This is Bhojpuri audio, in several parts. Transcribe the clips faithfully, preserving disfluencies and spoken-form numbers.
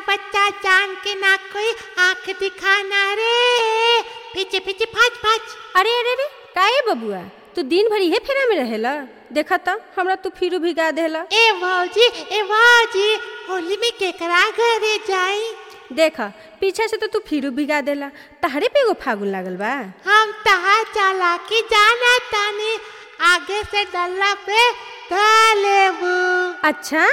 बच्चा जान के ना कोई आंख दिखाना रे, पीछे पीछे भाज भाज। अरे अरे अरे काहे बबुआ, तू दिन भर इहे फेरा में रहेला? देखा त हमरा तू फिरू भिगा देला। ए भौजी ए भौजी, होली में केकरा घरे जाई? देखा पीछे से तो तू फिरू भिगा देला, तहरे पे एगो फागुन लागल बा। हम तहा चला के जाना तानी, आगे से डल्ला पे डालेबू। अच्छा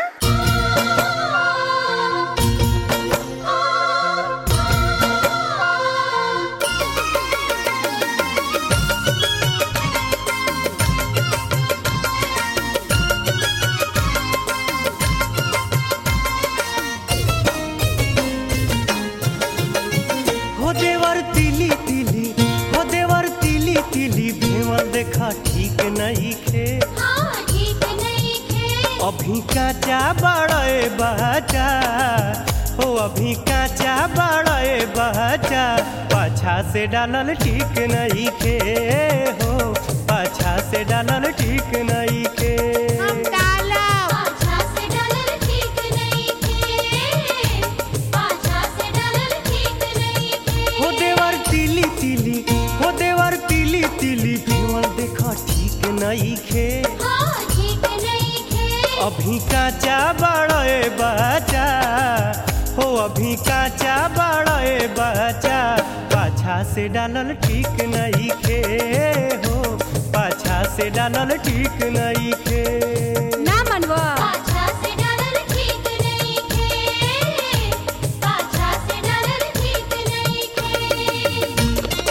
देवर तिली तिली हो देवर तिली तिली भेवल देखा ठीक नहीं खे, हाँ ठीक नहीं खे। अभी काचा बड़े बच्चा हो, अभी काचा बड़े बच्चा, पाछा से डालल ठीक नहीं खे हो, पाछा से डालल ठीक नहीं खे। हम डाला पाछा से डालल ठीक नहीं खे, पाछा से डालल ठीक नहीं खे। हो देवर तिली तिली हो देवर तिली तिली भेवल देखा ठीक नहीं खे, हाँ ठीक नहीं खे। अभी काचा बड़े बच्चा हो, अभी काचा बड़े बच्चा, पाछा से डालल ठीक नहीं खे हो, पाछा से डालल ठीक नहीं खे। ना मनवा पाछा से डालल ठीक नहीं खे, पाछा से डालल ठीक नहीं खे।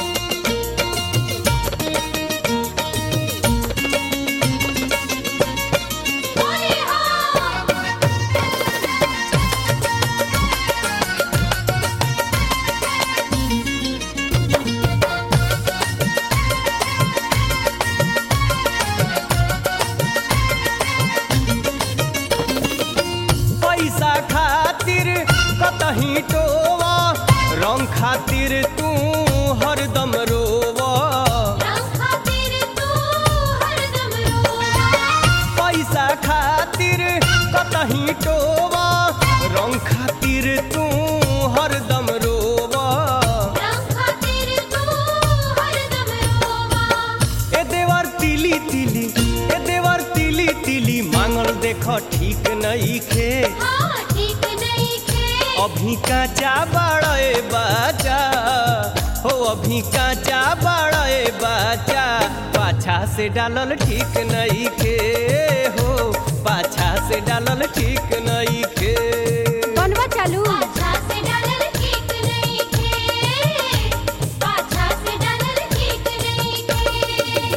होली हो पैसा खातिर कतही टोवा, रंग खातिर तू हरदम रोवा, रंग खातिर तू हरदम रोवा। पैसा खातिर कतही टोवा, रंग खातिर तू हरदम रोवा, रंग खातिर तू हरदम रोवा। ए देवर तिली तिली ए देवर तिली तिली मांगल देख ठीक नहीं खे, हाँ ठीक नहीं खे। अभी काचा बड़े बच्चा हो, अभी काचा बड़े बच्चा, पाछा से डालल ठीक नहीं खे हो, पाछा से डालल ठीक नहीं खे। बनवा चालू पाछा से डालल ठीक नहीं खे, पाछा से डालल ठीक नहीं खे।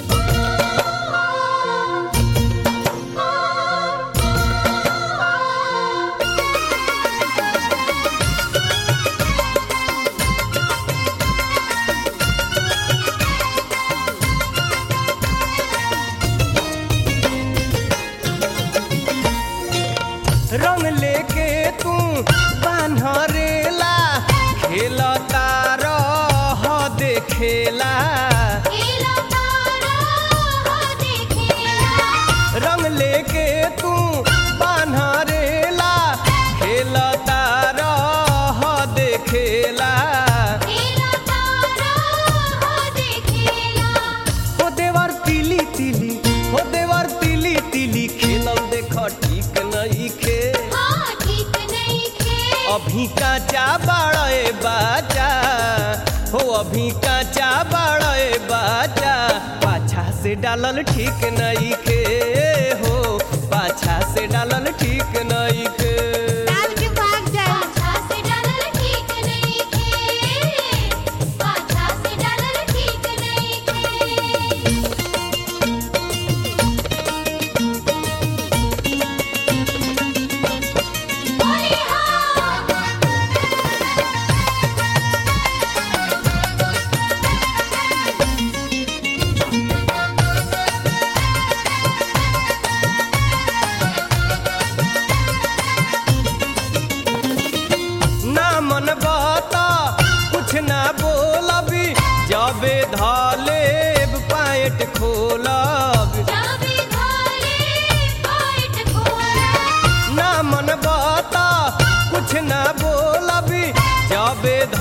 रंग लेके तू बान्हरेला, खेलता रह देखेला, खेला तारा हो देखेला। रंग लेके तू बान्हरेला, खेलता रह देखेला, खेला तारा हो देखेला। हो देवर तिली तिली हो देवर तिली तिली खेलल देख ठीक नहीं खे, हाँ ठीक नहीं खे। अभी काचा बड़े बच्चा हो, अभी काचा बड़े बच्चा, पाछा से डालल ठीक नहीं खे हो, पाछा से डालल ठीक नहीं खे। डाल के भाग जाए। पाछा से डालल ठीक नहीं खे, पाछा से डालल ठीक नहीं खे। होली हो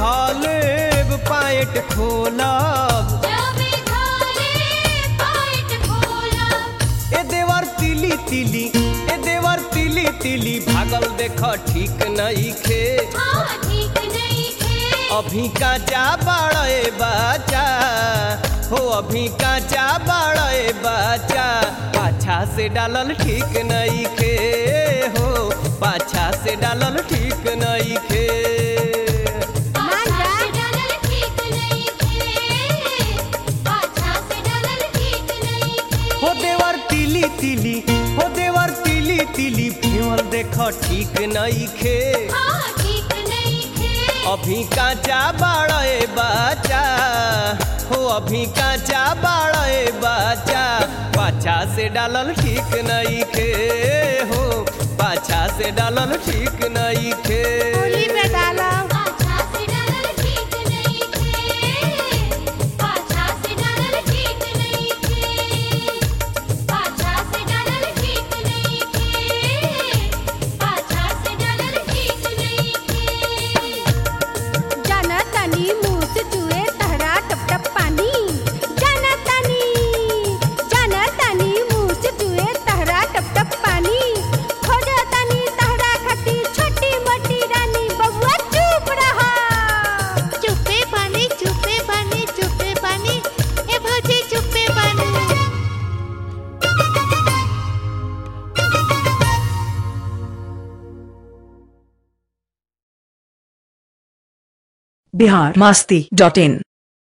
धालेब पाइट खोलब जबे धाले पाइट खोलब ए देवर तिली तिली ए देवर तिली तिली भागल देख ठीक नहीं खे हाँ ठीक नहीं खे अभी काचा बड़े बच्चा हो अभी काचा बड़े बच्चा पाछा से डालल ठीक नहीं खे हो पाछा से डालल ठीक नहीं खे पाछा से डालल ठीक नहीं खे पाछा से डालल ठीक नहीं खे हो देवर तिली तिली हो देवर तिली तिली फेवल देख ठीक नहीं खे हाँ ठीक नहीं खे अभी काचा बड़े बच्चा हो अभी काचा बड़े बच्चा पाछा से डालल ठीक नहीं खे हो पाछा से डालल ठीक नहीं खे होली में डालो पाछा से डालल ठीक नहीं खे पाछा से डालल ठीक नहीं खे पाछा से डालल ठीक नहीं खे पाछा से डालल ठीक नहीं खे जाना तानी मुंह से चुए तहरा टप टप पानी जाना तानी जाना तानी मुंह से चुए तहरा टप टप पानी खोजा तानी तहरा खटी छोटी मोटी रानी बबुआ चुप रहा चुपे बनी चुपे बनी चुपे बनी ए भौजी चुपे बनी बिहार मस्ती डॉट इन